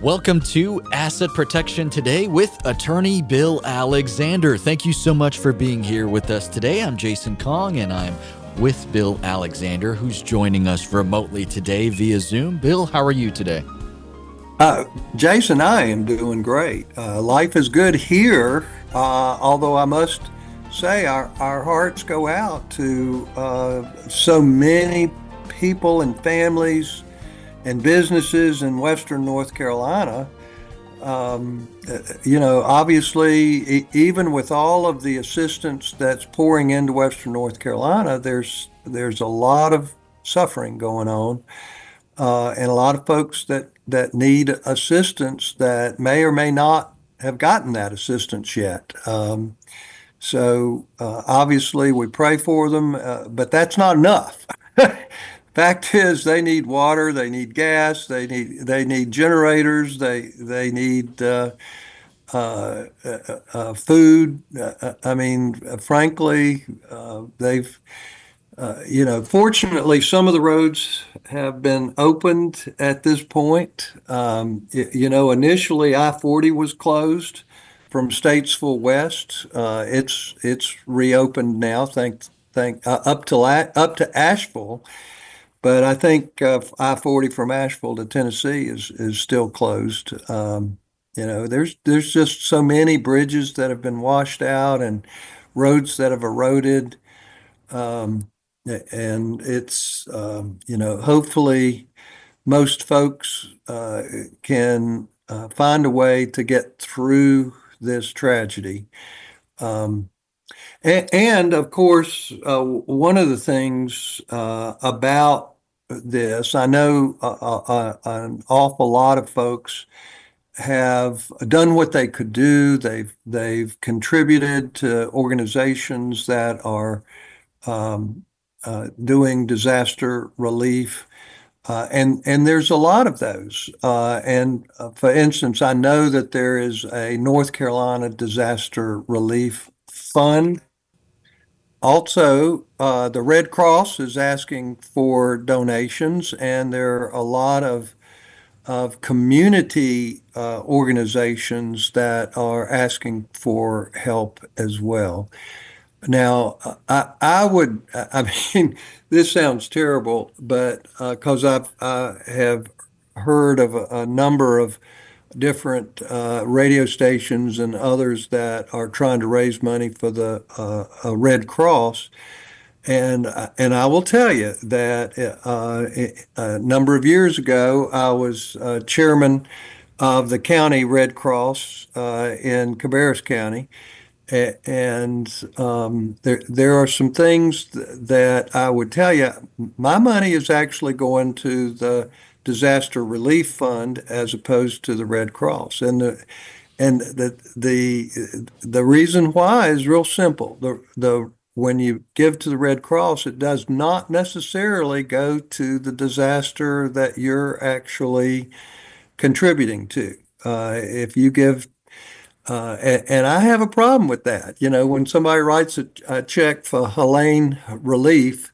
Welcome to Asset Protection Today with attorney Bill Alexander. Thank you so much for being here with us today. I'm Jason Kong, and I'm with Bill Alexander, who's joining us remotely today via Zoom. Bill, how are you today? Jason, I am doing great. Life is good here, although I must say our hearts go out to so many people and families and businesses in Western North Carolina. Obviously, even with all of the assistance that's pouring into Western North Carolina, there's a lot of suffering going on, and a lot of folks that need assistance that may or may not have gotten that assistance yet. Obviously, we pray for them, but that's not enough. Fact is, they need water, they need gas, they need generators, they need food. Frankly, they've fortunately, some of the roads have been opened at this point. Initially I-40 was closed from Statesville West. It's reopened now, up to Asheville. But I think I-40 from Asheville to Tennessee is still closed. There's just so many bridges that have been washed out and roads that have eroded. And it's, hopefully most folks can find a way to get through this tragedy. And of course, one of the things about this, I know an awful lot of folks have done what they could do. They've contributed to organizations that are doing disaster relief, and there's a lot of those. For instance, I know that there is a North Carolina Disaster Relief Fund. Also, the Red Cross is asking for donations, and there are a lot of community organizations that are asking for help as well. Now, this sounds terrible, but because I have heard of a number of different radio stations and others that are trying to raise money for the Red Cross. And I will tell you that a number of years ago, I was chairman of the county Red Cross in Cabarrus County. And there are some things that I would tell you. My money is actually going to the Disaster Relief Fund as opposed to the Red Cross, and the reason why is real simple. When you give to the Red Cross, it does not necessarily go to the disaster that you're actually contributing to. If you give, and I have a problem with that. When somebody writes a check for Helene Relief,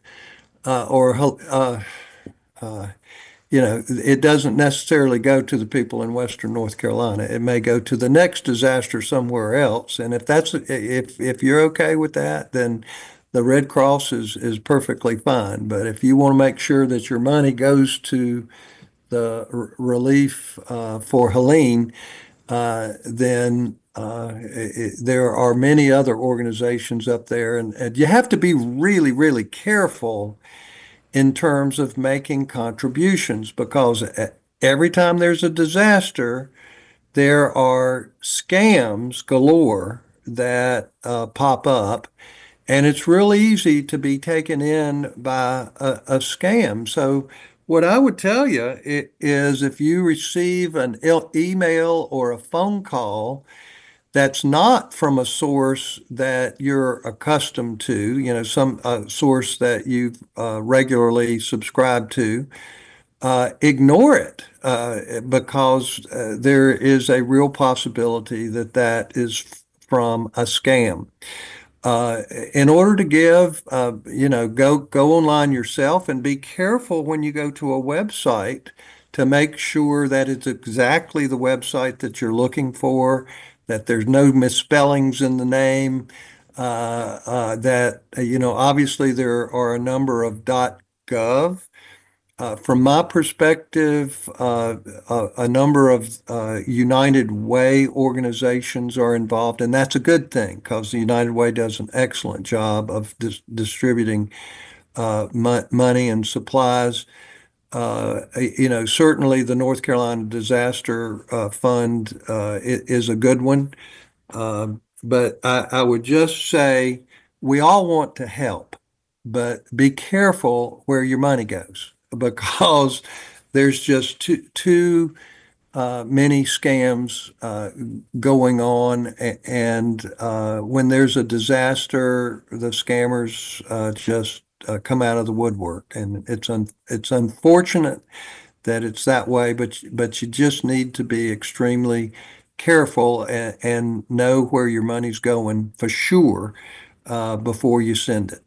it doesn't necessarily go to the people in Western North Carolina. It may go to the next disaster somewhere else. And if you're okay with that, then the Red Cross is perfectly fine. But if you want to make sure that your money goes to the relief for Helene, then there are many other organizations up there, and you have to be really, really careful in terms of making contributions, because every time there's a disaster, there are scams galore that pop up, and it's really easy to be taken in by a scam. So what I would tell you is, if you receive an email or a phone call that's not from a source that you're accustomed to, some source that you regularly subscribe to, ignore it, because there is a real possibility that is from a scam. In order to give, go online yourself, and be careful when you go to a website to make sure that it's exactly the website that you're looking for, that there's no misspellings in the name, that, obviously there are a number of .gov. From my perspective, a number of United Way organizations are involved, and that's a good thing because the United Way does an excellent job of distributing money and supplies. Certainly the North Carolina Disaster Fund is a good one. But I would just say we all want to help, but be careful where your money goes because there's just too many scams going on. And when there's a disaster, the scammers just come out of the woodwork. And it's unfortunate that it's that way, but you just need to be extremely careful and know where your money's going for sure before you send it.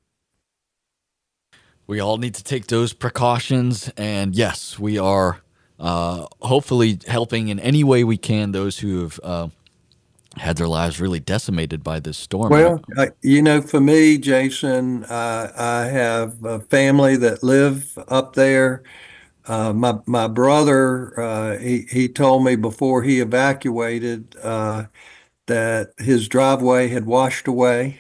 We all need to take those precautions. And yes, we are hopefully helping in any way we can those who have had their lives really decimated by this storm. Well, for me, Jason, I have a family that live up there. My brother, he told me before he evacuated that his driveway had washed away.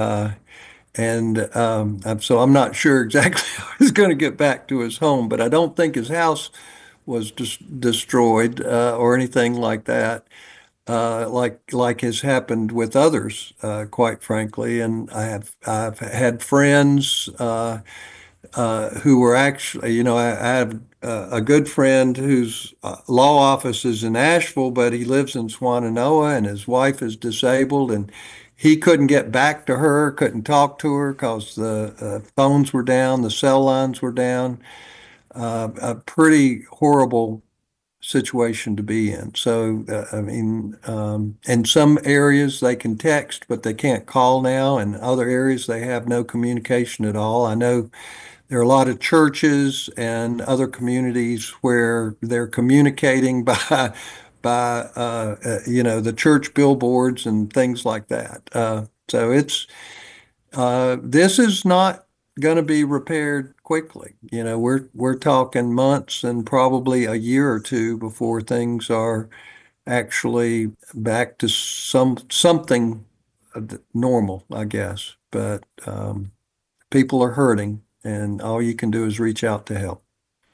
So I'm not sure exactly how he's going to get back to his home, but I don't think his house was destroyed or anything like that, like has happened with others, quite frankly. And I've had friends who were actually, I have a good friend whose law office is in Asheville, but he lives in Swannanoa, and his wife is disabled, and he couldn't get back to her, couldn't talk to her because the phones were down, the cell lines were down. A pretty horrible situation to be in. So, in some areas they can text, but they can't call now. In other areas, they have no communication at all. I know there are a lot of churches and other communities where they're communicating by the church billboards and things like that. So this is not going to be repaired quickly. We're talking months and probably a year or two before things are actually back to something normal, I guess. But people are hurting, and all you can do is reach out to help.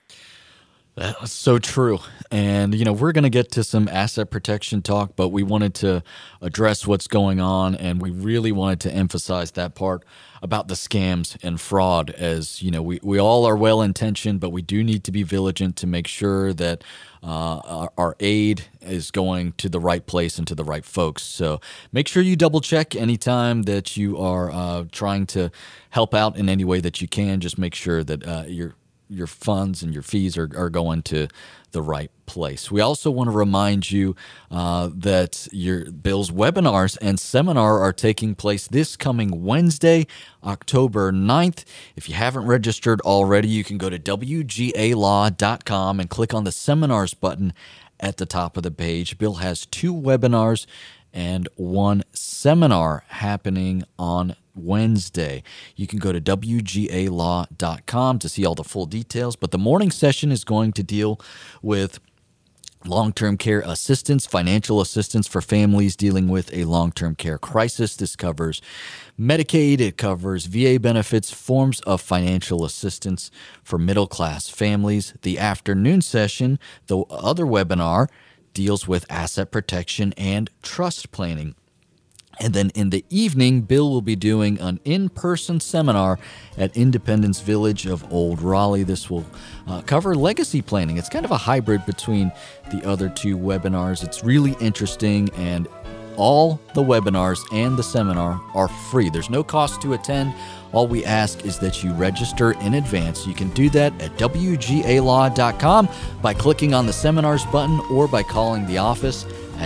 That's so true. And, we're going to get to some asset protection talk, but we wanted to address what's going on. And we really wanted to emphasize that part about the scams and fraud as, we all are well intentioned, but we do need to be vigilant to make sure that our aid is going to the right place and to the right folks. So make sure you double check anytime that you are trying to help out in any way that you can. Just make sure that your funds and your fees are going to the right place. We also want to remind you that Bill's webinars and seminar are taking place this coming Wednesday, October 9th. If you haven't registered already, you can go to wgalaw.com and click on the seminars button at the top of the page. Bill has 2 webinars and 1 seminar happening on Wednesday. You can go to wgalaw.com to see all the full details, but the morning session is going to deal with long-term care assistance, financial assistance for families dealing with a long-term care crisis. This covers Medicaid, it covers VA benefits, forms of financial assistance for middle-class families. The afternoon session, the other webinar, deals with asset protection and trust planning. And then in the evening, Bill will be doing an in-person seminar at Independence Village of Old Raleigh. This will cover legacy planning. It's kind of a hybrid between the other 2 webinars. It's really interesting, and all the webinars and the seminar are free. There's no cost to attend. All we ask is that you register in advance. You can do that at wgalaw.com by clicking on the seminars button or by calling the office at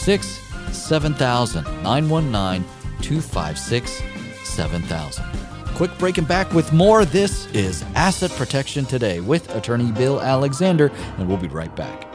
919-256-7000, 919-256-7000. Quick break and back with more. This is Asset Protection Today with attorney Bill Alexander, and we'll be right back.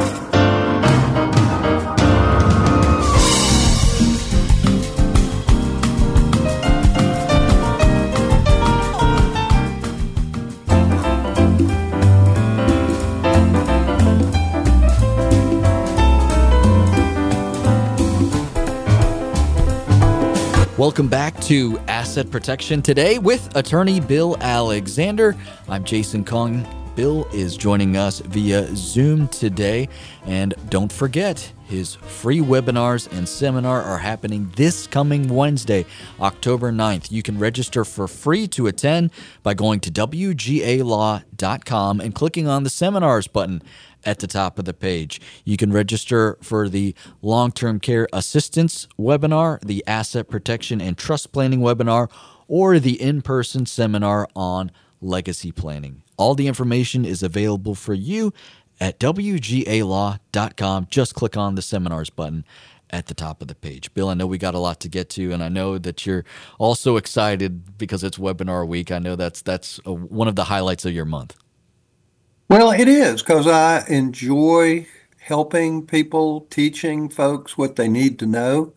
Welcome back to Asset Protection Today with attorney Bill Alexander. I'm Jason Kong. Bill is joining us via Zoom today. And don't forget, his free webinars and seminar are happening this coming Wednesday, October 9th. You can register for free to attend by going to wgalaw.com and clicking on the seminars button at the top of the page. You can register for the long-term care assistance webinar, the asset protection and trust planning webinar, or the in-person seminar on legacy planning. All the information is available for you at wgalaw.com. Just click on the seminars button at the top of the page. Bill, I know we got a lot to get to, and I know that you're also excited because it's webinar week. I know that's one of the highlights of your month. Well, it is because I enjoy helping people, teaching folks what they need to know.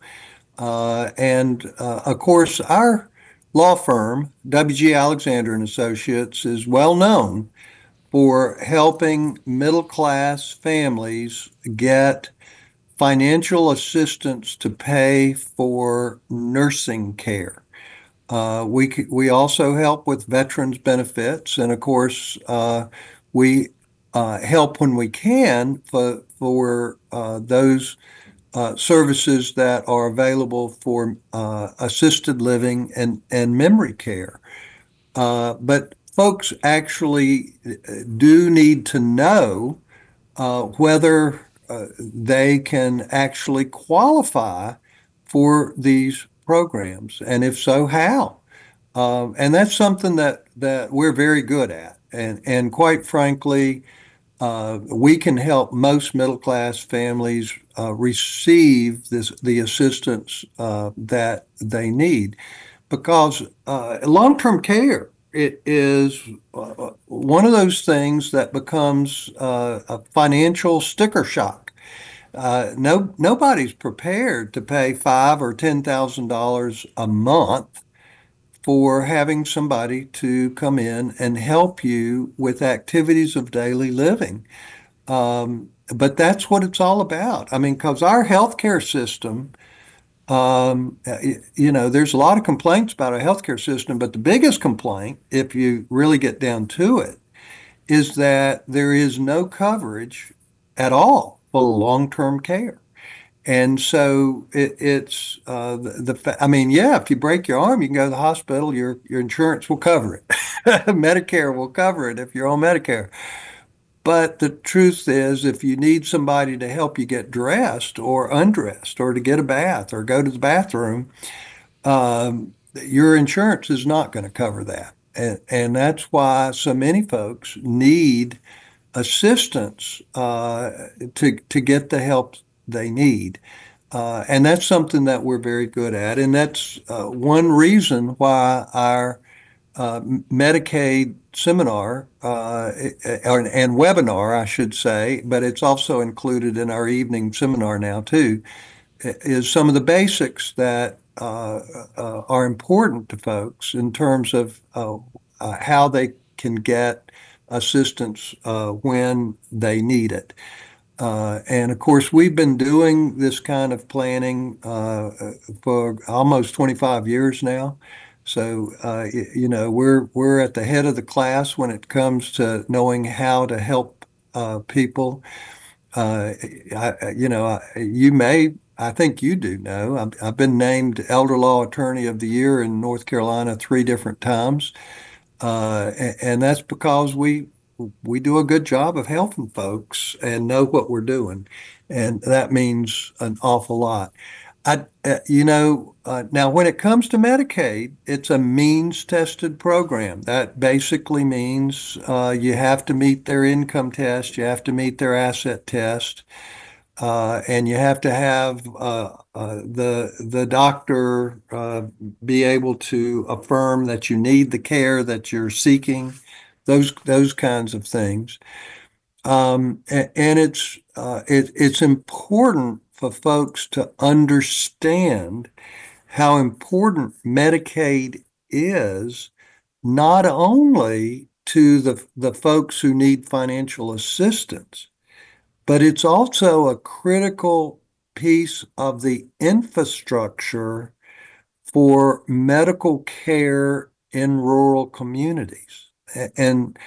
Of course, our law firm, W.G. Alexander and Associates, is well known for helping middle-class families get financial assistance to pay for nursing care. We also help with veterans benefits, and of course, we help when we can for those services that are available for assisted living and memory care. But folks actually do need to know whether they can actually qualify for these programs, and if so, how. And that's something that we're very good at. And quite frankly, we can help most middle-class families receive the assistance that they need, because long-term care, it is one of those things that becomes a financial sticker shock. Nobody's prepared to pay $5,000 or $10,000 a month for having somebody to come in and help you with activities of daily living. But that's what it's all about. I mean, because our healthcare system, there's a lot of complaints about our healthcare system, but the biggest complaint, if you really get down to it, is that there is no coverage at all for long-term care. And so it's if you break your arm, you can go to the hospital. Your insurance will cover it. Medicare will cover it if you're on Medicare. But the truth is, if you need somebody to help you get dressed or undressed or to get a bath or go to the bathroom, your insurance is not going to cover that. And that's why so many folks need assistance to get the help they need. And that's something that we're very good at. And that's one reason why our Medicaid seminar and webinar, I should say, but it's also included in our evening seminar now too, is some of the basics that are important to folks in terms of how they can get assistance when they need it. And of course, we've been doing this kind of planning for almost 25 years now. So, we're at the head of the class when it comes to knowing how to help people. I think you do know, I've been named Elder Law Attorney of the Year in North Carolina 3 different times. And that's because we do a good job of helping folks and know what we're doing. And that means an awful lot. Now when it comes to Medicaid, it's a means-tested program. That basically means you have to meet their income test, you have to meet their asset test. and you have to have the doctor be able to affirm that you need the care that you're seeking, those kinds of things. And it's important for folks to understand how important Medicaid is, not only to the folks who need financial assistance, but it's also a critical piece of the infrastructure for medical care in rural communities. And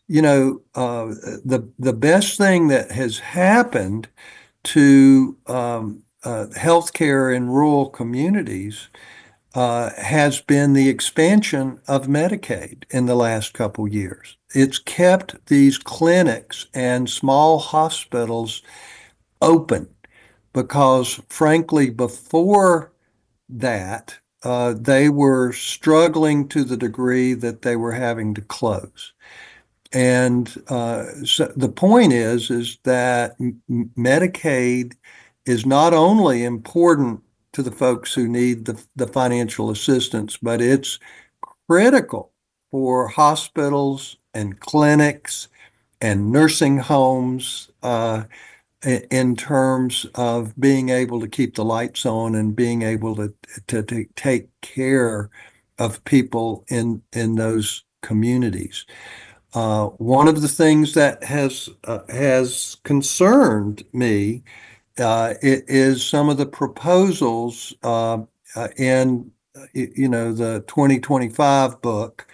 the best thing that has happened to healthcare in rural communities has been the expansion of Medicaid in the last couple years. It's kept these clinics and small hospitals open because, frankly, before that, they were struggling to the degree that they were having to close. And so the point is that Medicaid is not only important to the folks who need the financial assistance, but it's critical for hospitals and clinics and nursing homes in terms of being able to keep the lights on and being able to take care of people in those communities. One of the things that has concerned me it is some of the proposals in the 2025 book,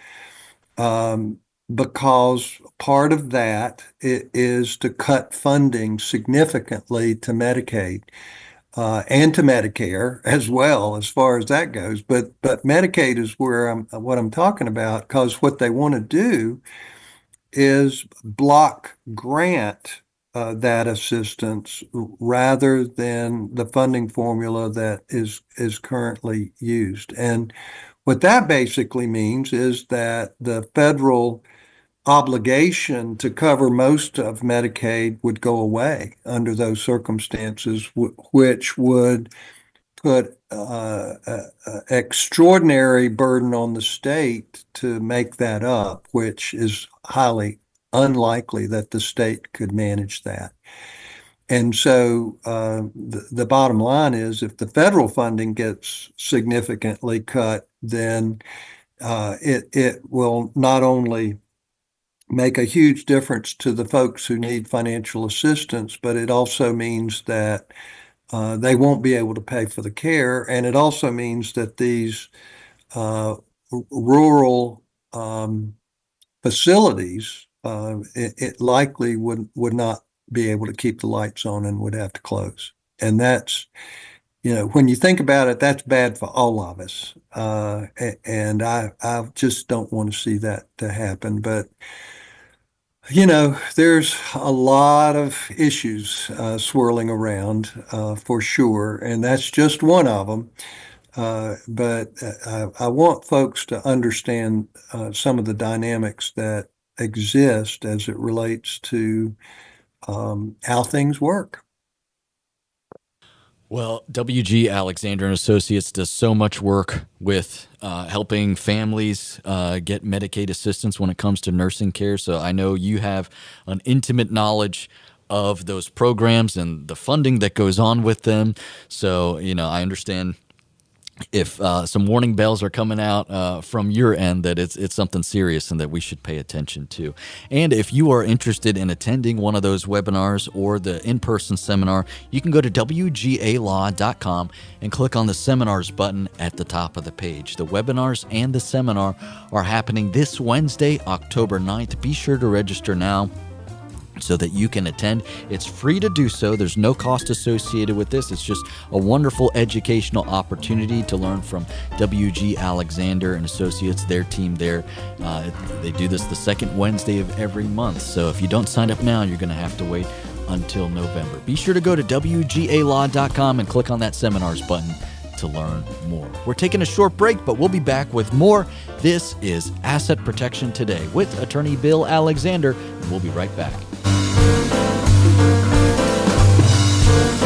because part of that is to cut funding significantly to Medicaid and to Medicare as well, as far as that goes. But Medicaid is what I'm talking about, because what they want to do is block grant that assistance rather than the funding formula that is currently used. And what that basically means is that the federal obligation to cover most of Medicaid would go away under those circumstances, which would put extraordinary burden on the state to make that up, which is highly unlikely that the state could manage that. And so the bottom line is, if the federal funding gets significantly cut, then it will not only make a huge difference to the folks who need financial assistance, but it also means that they won't be able to pay for the care. And it also means that these rural facilities, it likely would not be able to keep the lights on and would have to close. And that's, when you think about it, that's bad for all of us. And I just don't want to see that to happen. But there's a lot of issues swirling around for sure, and that's just one of them. But I want folks to understand some of the dynamics that exist as it relates to how things work. Well, W.G. Alexander and Associates does so much work with helping families get Medicaid assistance when it comes to nursing care. So I know you have an intimate knowledge of those programs and the funding that goes on with them. So, I understand if some warning bells are coming out from your end, that it's something serious and that we should pay attention to. And if you are interested in attending one of those webinars or the in-person seminar, you can go to wgalaw.com and click on the seminars button at the top of the page. The webinars and the seminar are happening this Wednesday, October 9th. Be sure to register now so that you can attend. It's free to do so. There's no cost associated with this. It's just a wonderful educational opportunity to learn from W.G. Alexander and Associates, their team there. They do this the second Wednesday of every month. So if you don't sign up now, you're going to have to wait until November. Be sure to go to wgalaw.com and click on that seminars button to learn more. We're taking a short break, but we'll be back with more. This is Asset Protection Today with Attorney Bill Alexander, and we'll be right back.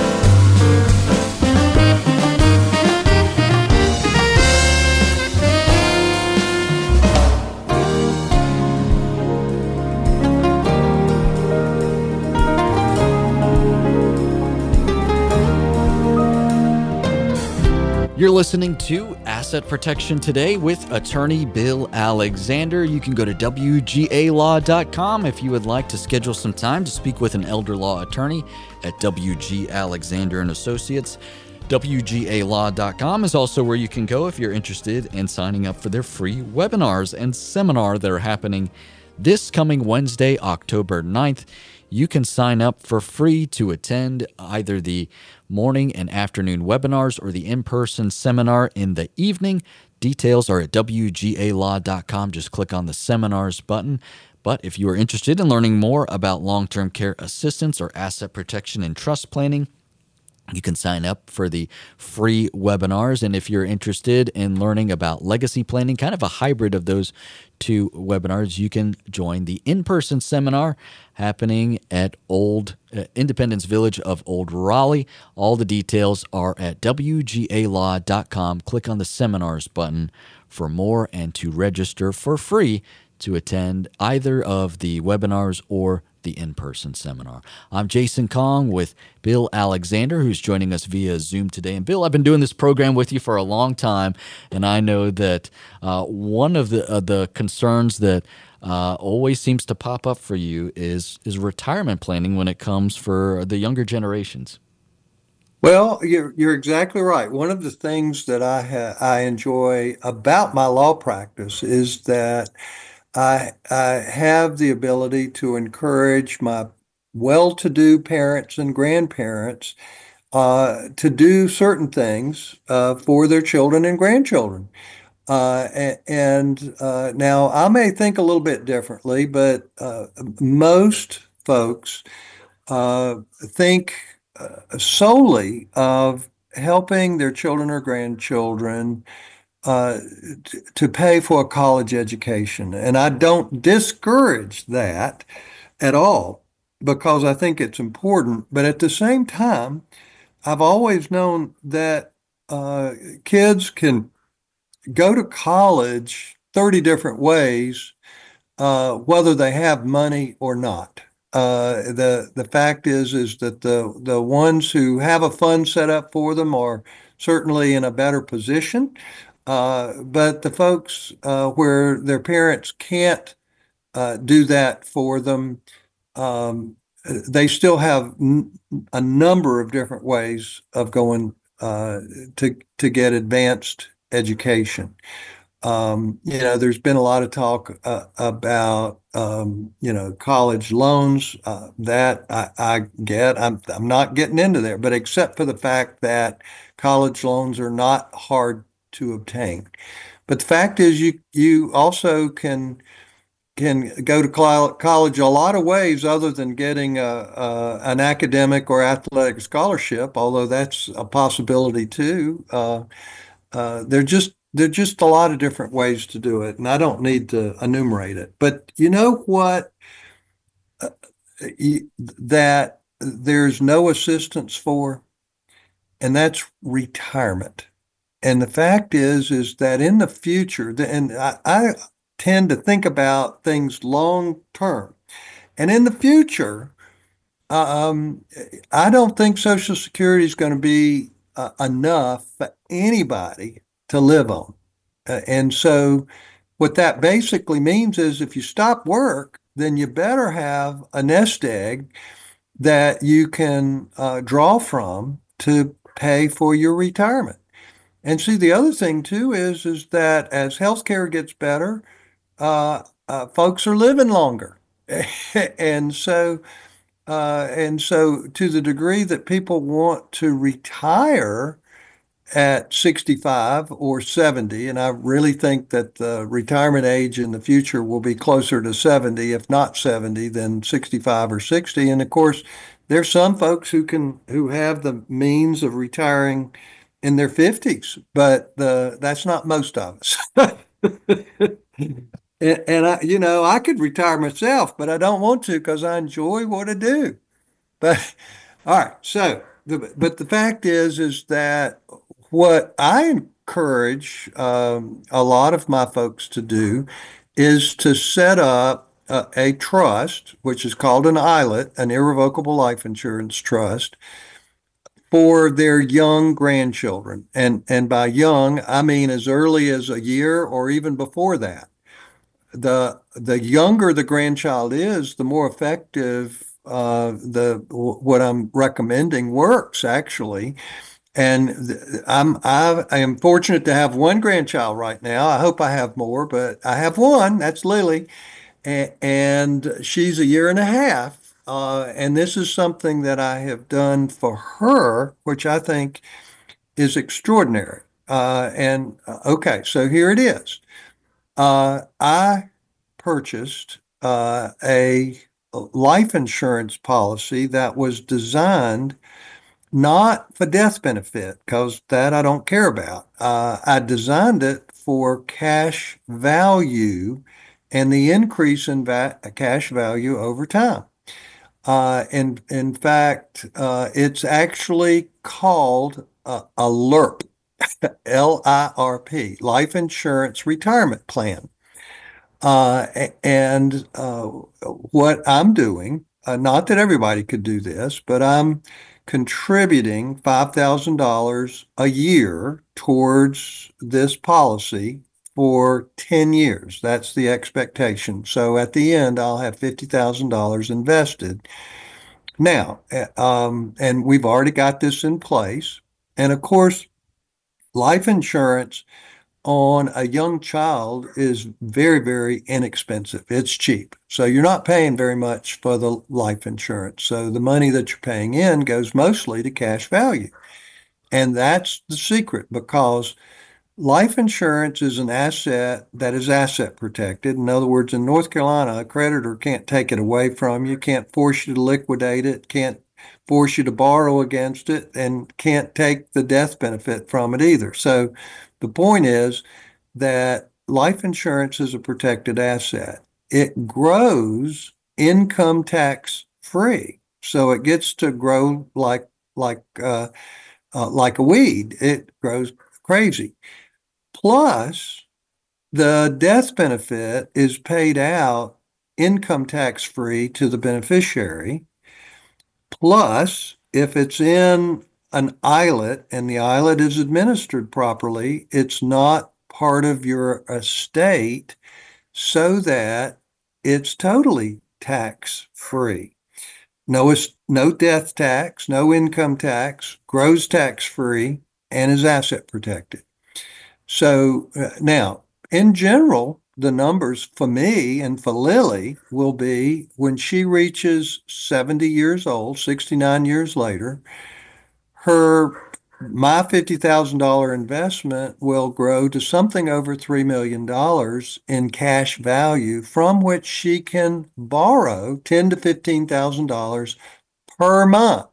You're listening to Asset Protection Today with attorney Bill Alexander. You can go to WGALaw.com if you would like to schedule some time to speak with an elder law attorney at WG Alexander and Associates. WGALaw.com is also where you can go if you're interested in signing up for their free webinars and seminar that are happening this coming Wednesday, October 9th. You can sign up for free to attend either the morning and afternoon webinars or the in-person seminar in the evening. Details are at WGALaw.com. Just click on the seminars button. But if you are interested in learning more about long-term care assistance or asset protection and trust planning, you can sign up for the free webinars. And if you're interested in learning about legacy planning, kind of a hybrid of those two webinars, you can join the in-person seminar happening at Old Independence Village of Old Raleigh. All the details are at WGALaw.com. Click on the seminars button for more and to register for free to attend either of the webinars or the in-person seminar. I'm Jason Kong with Bill Alexander, who's joining us via Zoom today. And Bill, I've been doing this program with you for a long time, and I know that one of the concerns that always seems to pop up for you is retirement planning when it comes for the younger generations. Well, you're exactly right. One of the things that I enjoy about my law practice is that I have the ability to encourage my well-to-do parents and grandparents to do certain things for their children and grandchildren. Now I may think a little bit differently, but most folks think solely of helping their children or grandchildren to pay for a college education. And I don't discourage that at all because I think it's important. But at the same time, I've always known that kids can go to college 30 different ways, whether they have money or not. The fact is that the ones who have a fund set up for them are certainly in a better position. But the folks where their parents can't do that for them, they still have a number of different ways of going to get advanced education. There's been a lot of talk about college loans that I get. I'm not getting into there, but except for the fact that college loans are not hard to obtain. But the fact is, you also can go to college a lot of ways other than getting an academic or athletic scholarship, although that's a possibility too. There are just a lot of different ways to do it, and I don't need to enumerate it. But you know what? That there's no assistance for, and that's retirement. And the fact is that in the future, and I tend to think about things long term, and in the future, I don't think Social Security is going to be enough for anybody to live on. And so what that basically means is if you stop work, then you better have a nest egg that you can draw from to pay for your retirement. And see, the other thing too is that as healthcare gets better, folks are living longer. And so to the degree that people want to retire at 65 or 70, and I really think that the retirement age in the future will be closer to 70, if not 70, than 65 or 60. And of course, there's some folks who have the means of retiring in their 50s, but that's not most of us. And I could retire myself, but I don't want to because I enjoy what I do. But all right, so but the fact is that what I encourage a lot of my folks to do is to set up a trust, which is called an ILIT, an irrevocable life insurance trust, for their young grandchildren. And by young, I mean as early as a year or even before that. The younger the grandchild is, the more effective the what I'm recommending works actually. And I am fortunate to have one grandchild right now. I hope I have more, but I have one. That's Lily, and she's a year and a half. And this is something that I have done for her, which I think is extraordinary. Okay, so here it is. I purchased a life insurance policy that was designed not for death benefit, because that I don't care about. I designed it for cash value and the increase in cash value over time. In fact, it's actually called a LIRP, LIRP, Life Insurance Retirement Plan. And what I'm doing, not that everybody could do this, but I'm contributing $5,000 a year towards this policy for 10 years. That's the expectation. So at the end, I'll have $50,000 invested. Now, and we've already got this in place. And of course, life insurance on a young child is very, very inexpensive. It's cheap. So you're not paying very much for the life insurance. So the money that you're paying in goes mostly to cash value. And that's the secret, because life insurance is an asset that is asset protected. In other words, in North Carolina, a creditor can't take it away from you, can't force you to liquidate it, can't force you to borrow against it, and can't take the death benefit from it either. So the point is that life insurance is a protected asset. It grows income tax free. So it gets to grow like a weed. It grows crazy. Plus, the death benefit is paid out income tax free to the beneficiary. Plus, if it's in an ILIT and the ILIT is administered properly, it's not part of your estate, so that it's totally tax free. No death tax, no income tax, grows tax free, and is asset protected. So now, in general, the numbers for me and for Lily will be when she reaches 70 years old, 69 years later, my $50,000 investment will grow to something over $3 million in cash value, from which she can borrow $10,000 to $15,000 per month.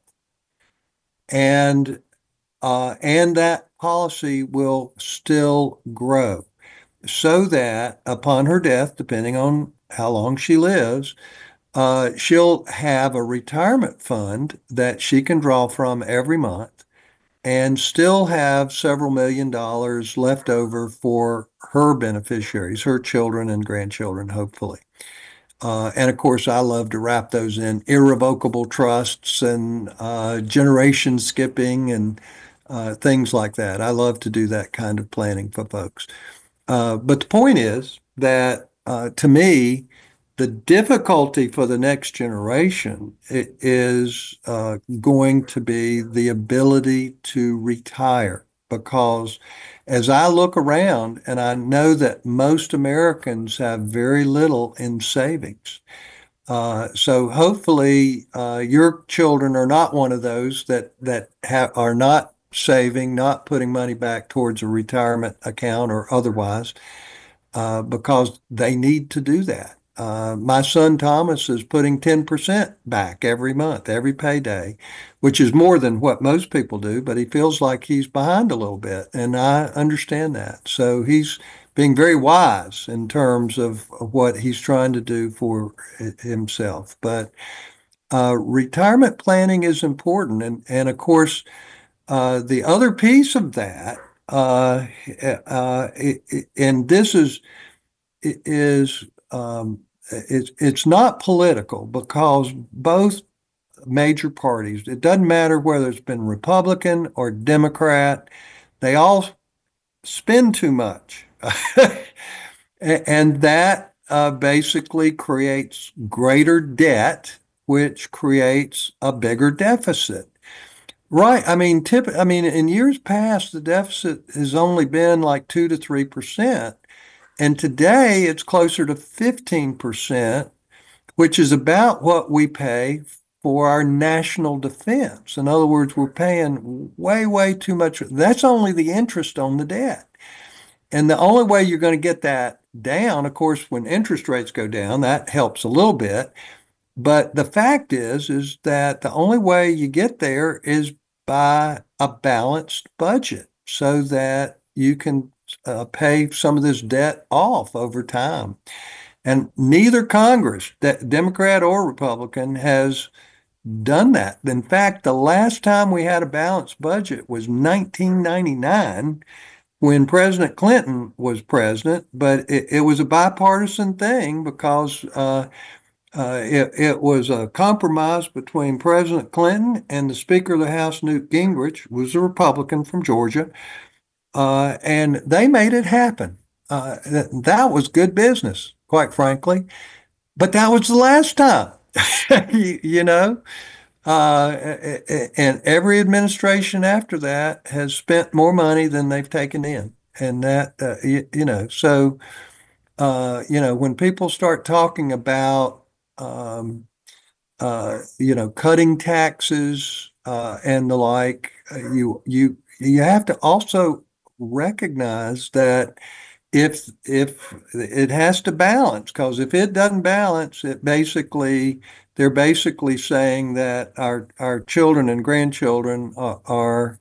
And that policy will still grow, so that upon her death, depending on how long she lives, she'll have a retirement fund that she can draw from every month and still have several $1 million left over for her beneficiaries, her children and grandchildren, hopefully. And of course, I love to wrap those in irrevocable trusts and generation skipping and things like that. I love to do that kind of planning for folks. But the point is that to me, the difficulty for the next generation is going to be the ability to retire. Because as I look around, and I know that most Americans have very little in savings. So hopefully your children are not one of those that are not saving, not putting money back towards a retirement account or otherwise, because they need to do that. My son Thomas is putting 10% back every month, every payday, which is more than what most people do, but he feels like he's behind a little bit, and I understand that. So he's being very wise in terms of what he's trying to do for himself. But retirement planning is important. And of course, the other piece of that, and this is it's not political, because both major parties. It doesn't matter whether it's been Republican or Democrat. They all spend too much. And that basically creates greater debt, which creates a bigger deficit. Right. I mean, in years past, the deficit has only been like 2 to 3%. And today it's closer to 15%, which is about what we pay for our national defense. In other words, we're paying way, way too much. That's only the interest on the debt. And the only way you're going to get that down, of course, when interest rates go down, that helps a little bit. But the fact is that the only way you get there is by a balanced budget so that you can pay some of this debt off over time. And neither Congress, Democrat or Republican, has done that. In fact, the last time we had a balanced budget was 1999 when President Clinton was president, but it was a bipartisan thing because it was a compromise between President Clinton and the Speaker of the House, Newt Gingrich, who was a Republican from Georgia, and they made it happen. That was good business, quite frankly. But that was the last time, you know. And every administration after that has spent more money than they've taken in. And that, so, when people start talking about, cutting taxes and the like, you have to also recognize that if it has to balance, because if it doesn't balance, they're basically saying that our children and grandchildren are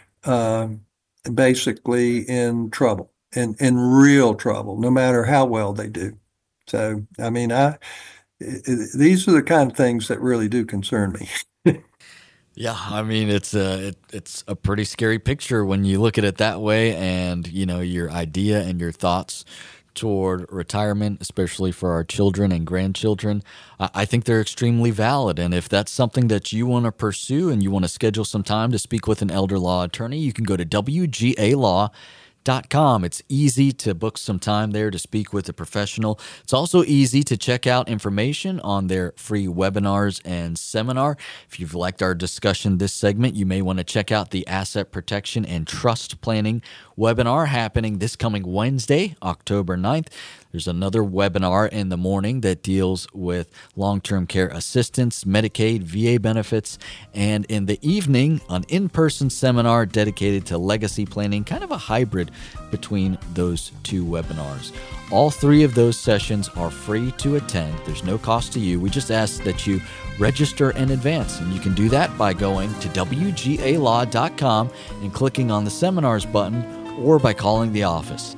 basically in trouble, in real trouble, no matter how well they do. So, I mean, these are the kind of things that really do concern me. Yeah, I mean it's a pretty scary picture when you look at it that way, and your idea and your thoughts toward retirement, especially for our children and grandchildren. I think they're extremely valid, and if that's something that you want to pursue and you want to schedule some time to speak with an elder law attorney, you can go to WGALaw.com. It's easy to book some time there to speak with a professional. It's also easy to check out information on their free webinars and seminar. If you've liked our discussion this segment, you may want to check out the Asset Protection and Trust Planning webinar happening this coming Wednesday, October 9th. There's another webinar in the morning that deals with long-term care assistance, Medicaid, VA benefits, and in the evening, an in-person seminar dedicated to legacy planning, kind of a hybrid between those two webinars. All three of those sessions are free to attend. There's no cost to you. We just ask that you register in advance, and you can do that by going to WGALaw.com and clicking on the seminars button, or by calling the office,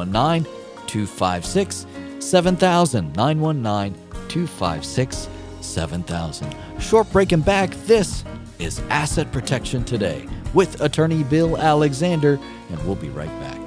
919-256-7000, 919-256-7000. Short break and back. This is Asset Protection Today with attorney Bill Alexander, and we'll be right back.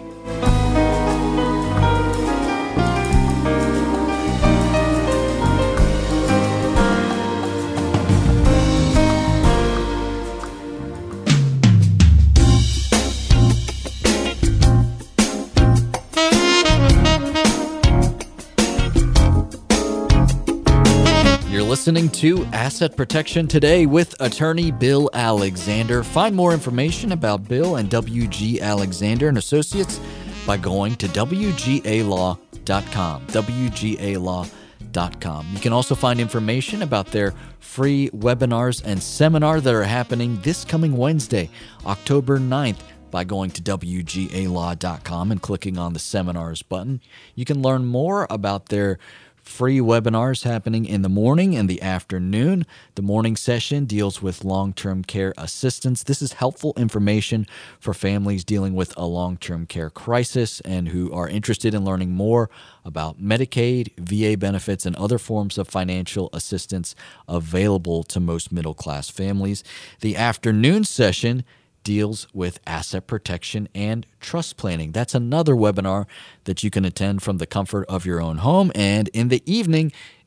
Listening to Asset Protection Today with attorney Bill Alexander. Find more information about Bill and W.G. Alexander and Associates by going to WGALaw.com, WGALaw.com. You can also find information about their free webinars and seminar that are happening this coming Wednesday, October 9th, by going to WGALaw.com and clicking on the seminars button. You can learn more about their free webinars happening in the morning and the afternoon. The morning session deals with long-term care assistance. This is helpful information for families dealing with a long-term care crisis and who are interested in learning more about Medicaid, VA benefits, and other forms of financial assistance available to most middle-class families. The afternoon session deals with asset protection and trust planning. That's another webinar that you can attend from the comfort of your own home. And in the evening,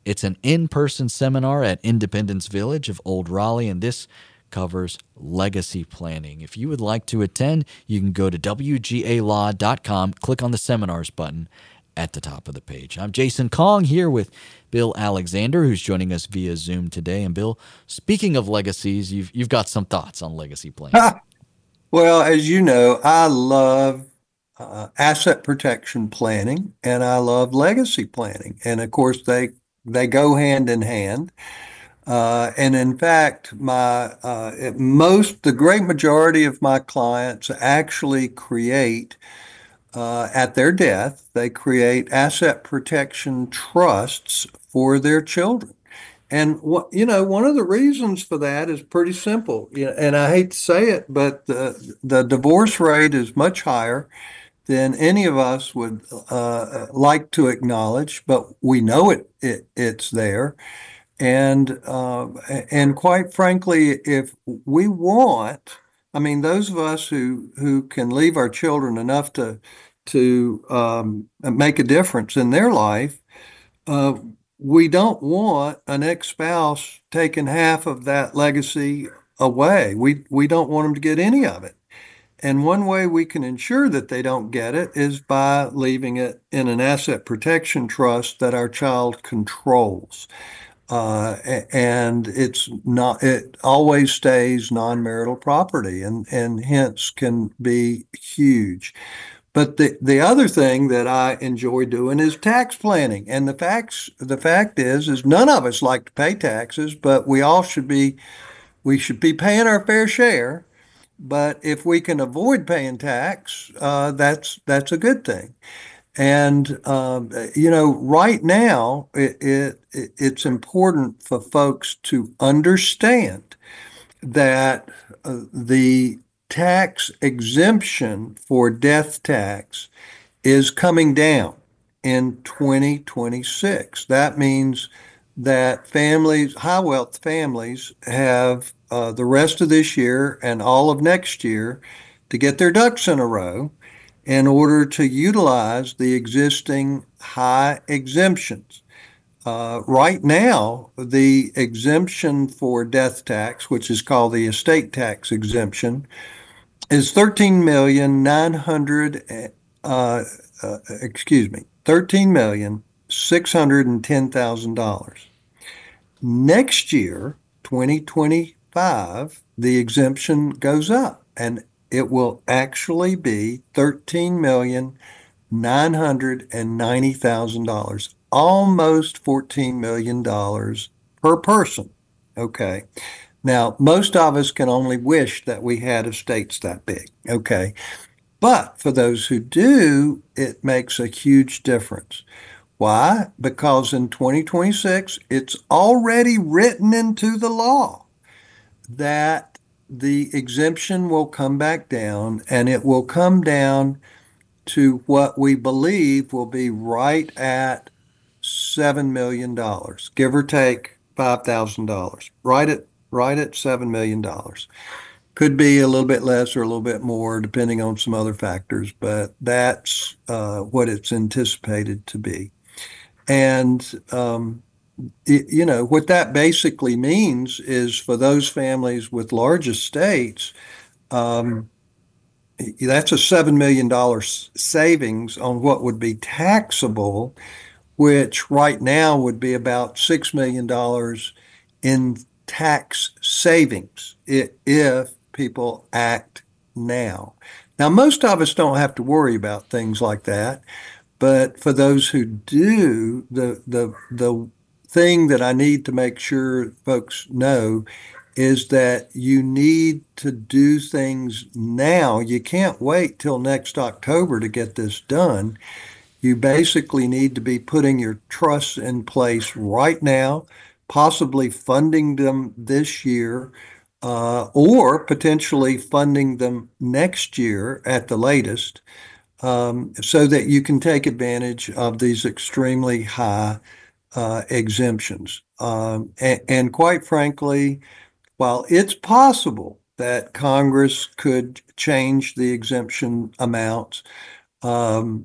It's an in-person seminar at Independence Village of Old Raleigh, and this covers legacy planning. If you would like to attend, you can go to wgalaw.com, click on the seminars button at the top of the page. I'm Jason Kong here with Bill Alexander, who's joining us via Zoom today. And Bill, speaking of legacies, you've got some thoughts on legacy planning. Well, as you know, I love asset protection planning and I love legacy planning. And of course, they go hand in hand. And in fact, the great majority of my clients actually create, at their death, they create asset protection trusts for their children. And one of the reasons for that is pretty simple. And I hate to say it, but the divorce rate is much higher than any of us would like to acknowledge, but we know it's there. And quite frankly, if we want, I mean, those of us who can leave our children enough to make a difference in their life, uh, we don't want an ex-spouse taking half of that legacy away. We don't want them to get any of it. And one way we can ensure that they don't get it is by leaving it in an asset protection trust that our child controls. And it always stays non-marital property and hence can be huge. But the other thing that I enjoy doing is tax planning. And the fact is none of us like to pay taxes, but we should be paying our fair share. But if we can avoid paying tax, that's a good thing. And right now it's important for folks to understand that the tax exemption for death tax is coming down in 2026. That means that high wealth families, have the rest of this year and all of next year to get their ducks in a row in order to utilize the existing high exemptions. Right now, the exemption for death tax, which is called the estate tax exemption, is 13,610,000. Next year, 2025, the exemption goes up and it will actually be $13,990,000, almost $14 million per person. Okay. Now, most of us can only wish that we had estates that big. Okay. But for those who do, it makes a huge difference. Why? Because in 2026, it's already written into the law that the exemption will come back down, and it will come down to what we believe will be right at $7 million, give or take $5,000, right at $7 million. Could be a little bit less or a little bit more, depending on some other factors, but that's what it's anticipated to be. And what that basically means is for those families with large estates, that's a $7 million savings on what would be taxable, which right now would be about $6 million in tax savings if people act now. Now, most of us don't have to worry about things like that, but for those who do, the thing that I need to make sure folks know is that you need to do things now. You can't wait till next October to get this done. You basically need to be putting your trusts in place right now, possibly funding them this year, or potentially funding them next year at the latest, so that you can take advantage of these extremely high exemptions. And quite frankly, while it's possible that Congress could change the exemption amounts,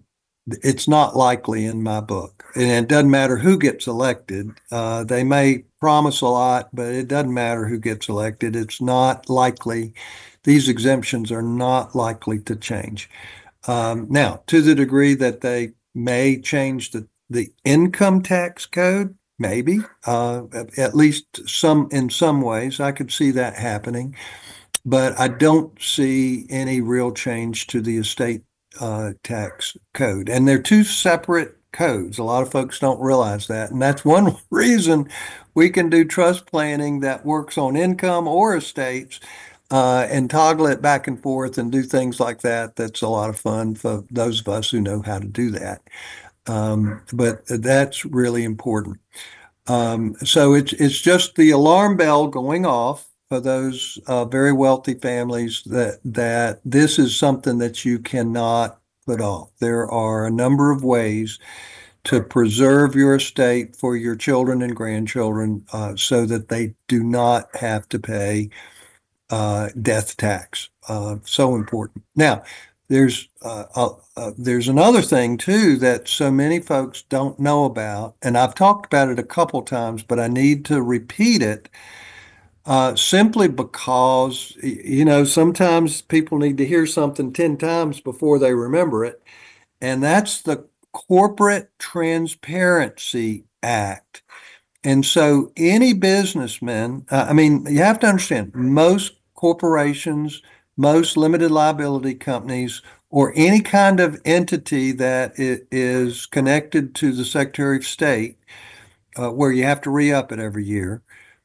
it's not likely in my book. And it doesn't matter who gets elected. They may promise a lot, but it doesn't matter who gets elected. It's not likely. These exemptions are not likely to change. Now, to the degree that they may change the income tax code, maybe, at least in some ways, I could see that happening. But I don't see any real change to the estate tax code. And they're two separate codes. A lot of folks don't realize that. And that's one reason we can do trust planning that works on income or estates and toggle it back and forth and do things like that. That's a lot of fun for those of us who know how to do that. But that's really important. So it's just the alarm bell going off for those very wealthy families that this is something that you cannot put off. There are a number of ways to preserve your estate for your children and grandchildren so that they do not have to pay death tax. So important. Now, there's another thing too that so many folks don't know about, and I've talked about it a couple times, but I need to repeat it simply because, sometimes people need to hear something 10 times before they remember it, and that's the Corporate Transparency Act. And so any businessman, you have to understand, most corporations, most limited liability companies, or any kind of entity that is connected to the Secretary of State, where you have to re-up it every year,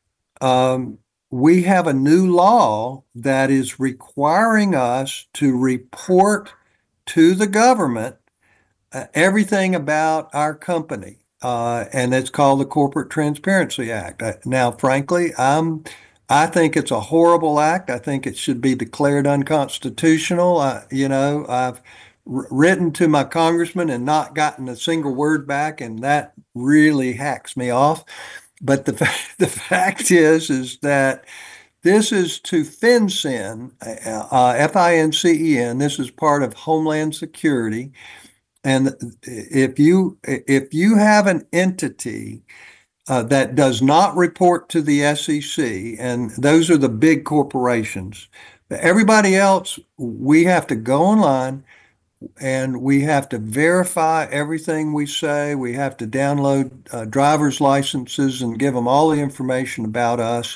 we have a new law that is requiring us to report to the government everything about our company. And it's called the Corporate Transparency Act. Now, frankly, I think it's a horrible act. I think it should be declared unconstitutional. I've written to my congressman and not gotten a single word back, and that really hacks me off. But the fact is that this is to FinCEN, FINCEN. This is part of Homeland Security. And if you have an entity that does not report to the SEC, and those are the big corporations, everybody else, we have to go online and we have to verify everything we say. We have to download driver's licenses and give them all the information about us.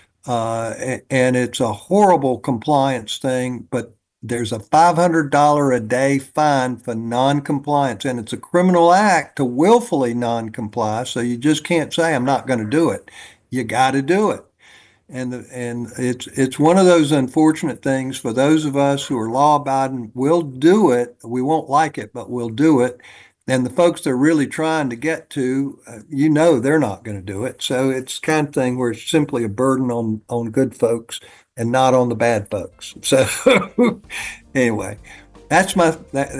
And it's a horrible compliance thing, but there's a $500 a day fine for noncompliance, and it's a criminal act to willfully non-comply. So you just can't say, I'm not going to do it. You got to do it. And it's one of those unfortunate things for those of us who are law-abiding. We'll do it. We won't like it, but we'll do it. And the folks they're really trying to get to, they're not going to do it. So it's the kind of thing where it's simply a burden on good folks and not on the bad folks. So anyway, that's my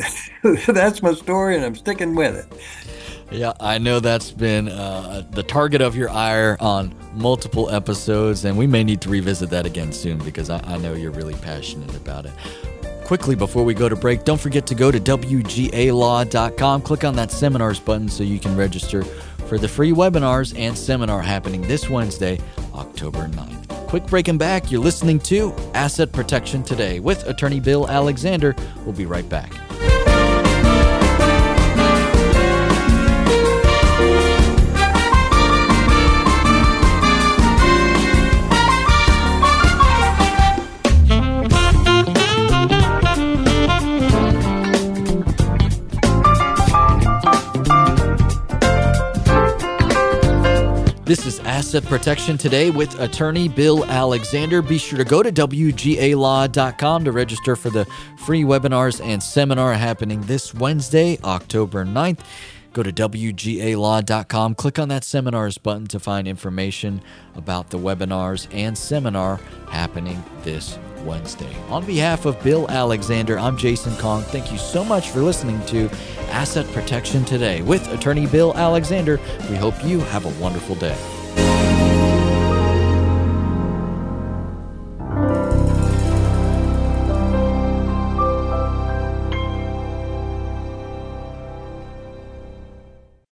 story, and I'm sticking with it. Yeah, I know that's been the target of your ire on multiple episodes, and we may need to revisit that again soon because I know you're really passionate about it. Quickly, before we go to break, don't forget to go to WGALaw.com. Click on that seminars button so you can register for the free webinars and seminar happening this Wednesday, October 9th. Quick break and back. You're listening to Asset Protection Today with Attorney Bill Alexander. We'll be right back. This is Asset Protection Today with Attorney Bill Alexander. Be sure to go to WGALaw.com to register for the free webinars and seminar happening this Wednesday, October 9th. Go to WGALaw.com, click on that seminars button to find information about the webinars and seminar happening this Wednesday. On behalf of Bill Alexander, I'm Jason Kong. Thank you so much for listening to Asset Protection Today with Attorney Bill Alexander. We hope you have a wonderful day.